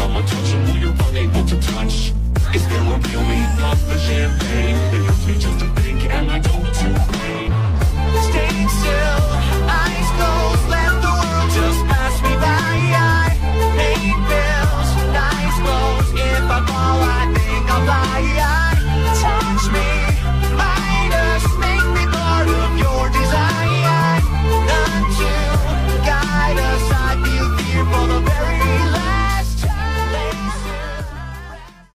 Come untouchable, you're unable to touch. Is there a real me? Pop the champagne.